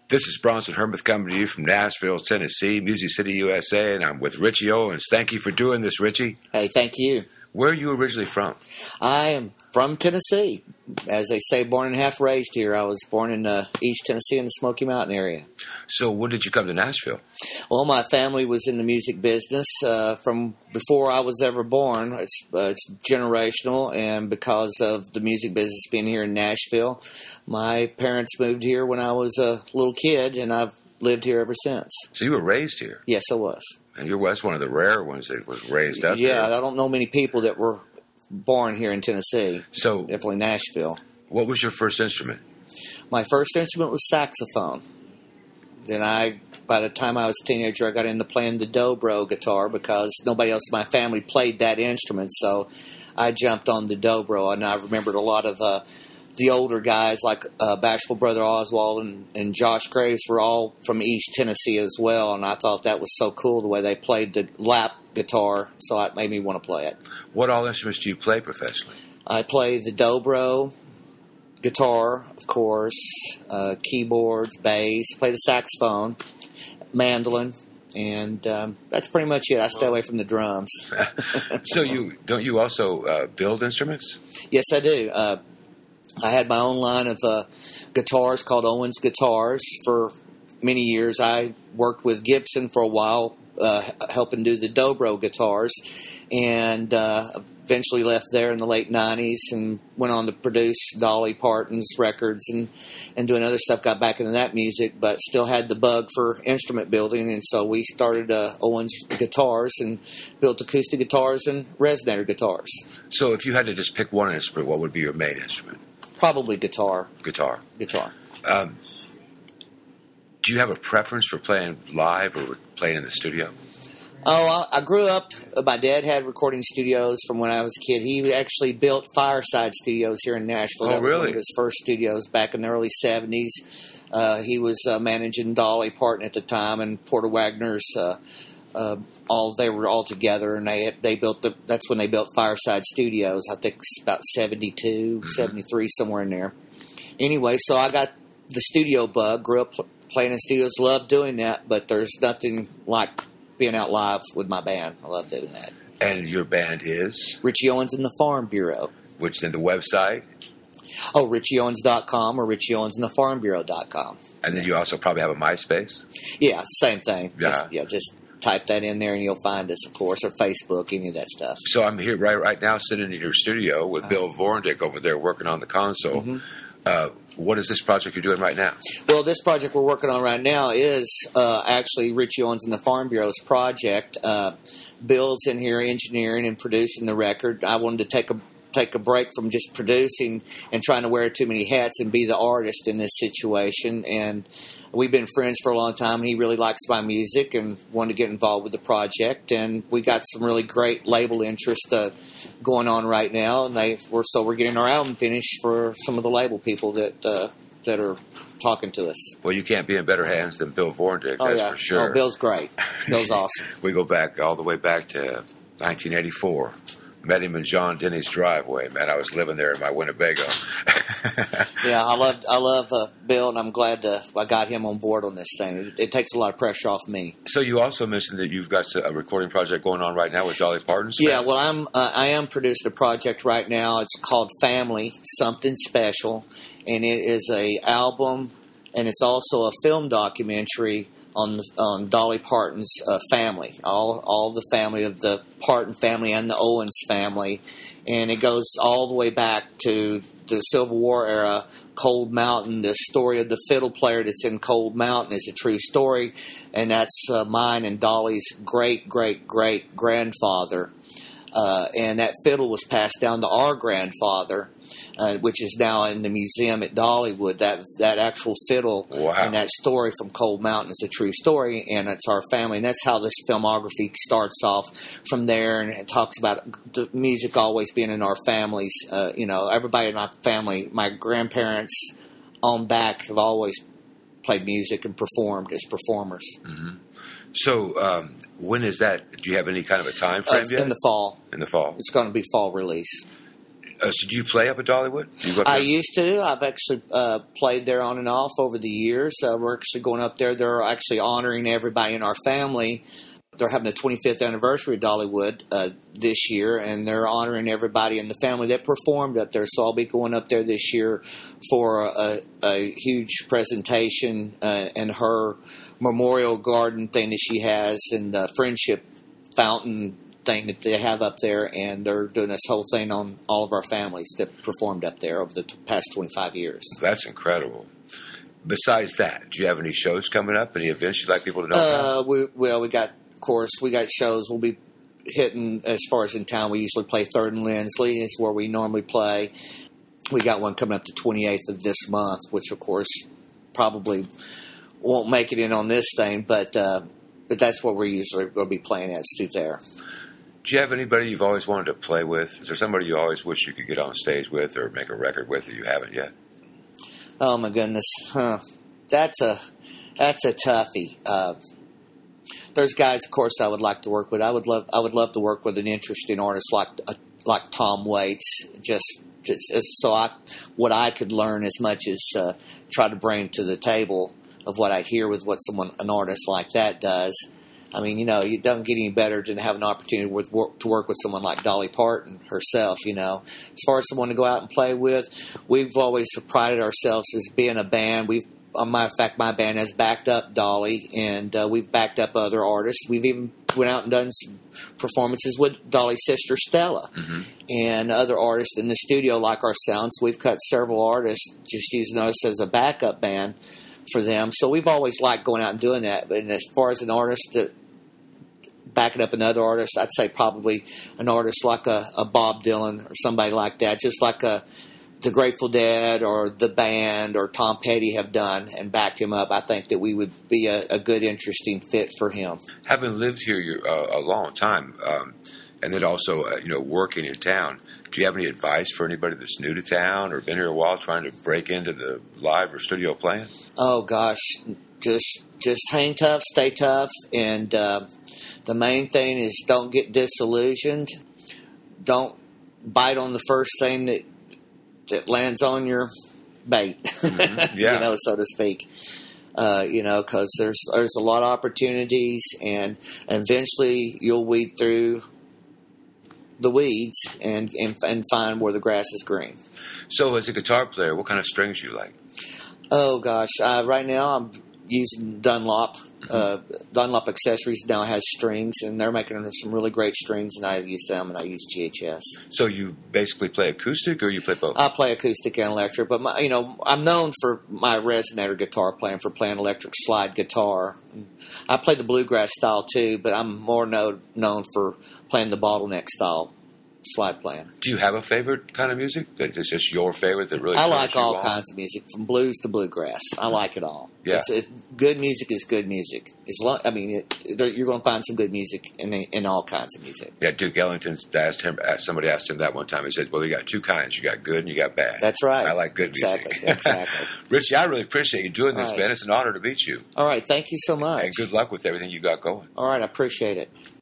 This is Bronson Hermith coming to you from Nashville, Tennessee, Music City, USA, and I'm with Richie Owens. Thank you for doing this, Richie. Hey, thank you. Where are you originally from? I am from Tennessee. As they say, born and half raised here. I was born in East Tennessee in the Smoky Mountain area. So when did you come to Nashville? Well, my family was in the music business from before I was ever born. It's generational, and because of the music business being here in Nashville, my parents moved here when I was a little kid, and I've lived here ever since. So you were raised here? Yes, I was. And you were one of the rare ones that was raised up here. Yeah, I don't know many people that were born here in Tennessee. So definitely Nashville. What was your first instrument? My first instrument was saxophone. Then by the time I was a teenager, I got into playing the dobro guitar because nobody else in my family played that instrument. So I jumped on the dobro, and I remembered a lot of the older guys like Bashful Brother Oswald and Josh Graves were all from East Tennessee as well, and I thought that was so cool the way they played the lap guitar, so it made me want to play it. What all instruments do you play professionally? I play the dobro, guitar, of course, keyboards, bass, play the saxophone, mandolin, and that's pretty much it. I stay away from the drums. So don't you also build instruments? Yes, I do. I had my own line of guitars called Owens Guitars for many years. I worked with Gibson for a while, helping do the dobro guitars, and eventually left there in the late 90s and went on to produce Dolly Parton's records and doing other stuff. Got back into that music, but still had the bug for instrument building, and so we started Owens Guitars and built acoustic guitars and resonator guitars. So if you had to just pick one instrument, what would be your main instrument? Probably guitar. Guitar. Do you have a preference for playing live or playing in the studio? Oh, I grew up, my dad had recording studios from when I was a kid. He actually built Fireside Studios here in Nashville. Oh, that was really? one of his first studios back in the early 70s. He was managing Dolly Parton at the time and Porter Wagner's. They were all together, and they built that's when they built Fireside Studios. I think it's about 72, 73, somewhere in there. Anyway, so I got the studio bug. Grew up playing in studios. Loved doing that, but there's nothing like being out live with my band. I love doing that. And your band is? Richie Owens and the Farm Bureau. Which is the website? Oh, RichieOwens.com or RichieOwensandtheFarmBureau.com. And then you also probably have a MySpace? Yeah, same thing. Yeah. Just type that in there and you'll find us, of course, or Facebook, any of that stuff. So I'm here right now sitting in your studio with Bill Vorndick over there working on the console. Mm-hmm. What is this project you're doing right now? Well, this project we're working on right now is actually Richie Owens and the Farm Bureau's project. Bill's in here engineering and producing the record. I wanted to take a break from just producing and trying to wear too many hats and be the artist in this situation. And we've been friends for a long time. He really likes my music and wanted to get involved with the project. And we got some really great label interest going on right now. And we're getting our album finished for some of the label people that are talking to us. Well, you can't be in better hands than Bill Vorndick, that's for sure. Oh, Bill's great. Bill's awesome. We go back all the way back to 1984. Met him in John Denny's driveway. Man, I was living there in my Winnebago. Yeah, I love Bill, and I'm glad I got him on board on this thing. It takes a lot of pressure off me. So you also mentioned that you've got a recording project going on right now with Dolly Parton's band? Yeah, well, I am producing a project right now. It's called Family, Something Special, and it is a album, and it's also a film documentary on Dolly Parton's family, all the family of the Parton family and the Owens family, and it goes all the way back to the Civil War era. Cold Mountain, the story of the fiddle player that's in Cold Mountain is a true story, and that's mine and Dolly's great grandfather, and that fiddle was passed down to our grandfather. Which is now in the museum at Dollywood. That actual fiddle and that story from Cold Mountain is a true story, and it's our family. And that's how this filmography starts off from there, and it talks about the music always being in our families. Everybody in my family, my grandparents on back have always played music and performed as performers. Mm-hmm. So when is that? Do you have any kind of a time frame yet? In the fall. In the fall. It's going to be fall release. So do you play up at Dollywood? Do you go up I there? used to. I've actually played there on and off over the years. We're actually going up there. They're actually honoring everybody in our family. They're having the 25th anniversary of Dollywood this year, and they're honoring everybody in the family that performed up there. So I'll be going up there this year for a huge presentation and her memorial garden thing that she has, and the friendship fountain thing that they have up there, and they're doing this whole thing on all of our families that performed up there over the past 25 years. That's incredible. Besides that, do you have any shows coming up? Any events you'd like people to know about? We got shows. We'll be hitting, as far as in town, we usually play 3rd and Lindsley is where we normally play. We got one coming up the 28th of this month, which of course probably won't make it in on this thing, but that's what we're usually going to be playing at, through there. Do you have anybody you've always wanted to play with? Is there somebody you always wish you could get on stage with or make a record with that you haven't yet? Oh my goodness, that's a toughie. There's guys, of course, I would like to work with. I would love to work with an interesting artist like Tom Waits. What I could learn as much as try to bring to the table of what I hear with what an artist like that does. I mean, you don't get any better than have an opportunity to work with someone like Dolly Parton herself. As far as someone to go out and play with, we've always prided ourselves as being a band. Matter of fact, my band has backed up Dolly, and we've backed up other artists. We've even went out and done some performances with Dolly's sister Stella, and other artists in the studio like ourselves. We've cut several artists just using us as a backup band for them. So we've always liked going out and doing that. And as far as an artist that backing up another artist, I'd say probably an artist like a Bob Dylan or somebody like that, just like the Grateful Dead or the band or Tom Petty have done and backed him up. I think that we would be a good, interesting fit for him. Having lived here a long time, and then also working in town, do you have any advice for anybody that's new to town or been here a while trying to break into the live or studio playing? Oh gosh, just hang tough, stay tough, and the main thing is don't get disillusioned. Don't bite on the first thing that lands on your bait, Yeah. So to speak. Because there's a lot of opportunities, and eventually you'll weed through the weeds and find where the grass is green. So, as a guitar player, what kind of strings do you like? Oh gosh, right now I'm using Dunlop. Dunlop Accessories now has strings, and they're making some really great strings, and I've used them, and I use GHS. So you basically play acoustic, or you play both? I play acoustic and electric, but I'm known for my resonator guitar playing, for playing electric slide guitar. I play the bluegrass style too, but I'm more known for playing the bottleneck style slide playing. Do you have a favorite kind of music that is just your favorite that really? I like all kinds of music, from blues to bluegrass. I like it all. Yeah. Good music is good music. You're going to find some good music in all kinds of music. Yeah, Duke Ellington somebody asked him that one time. He said, well, you got two kinds. You got good and you got bad. That's right. I like good music. Exactly. Richie, I really appreciate you doing this, man. It's an honor to meet you. All right. Thank you so much. And good luck with everything you got going. All right. I appreciate it.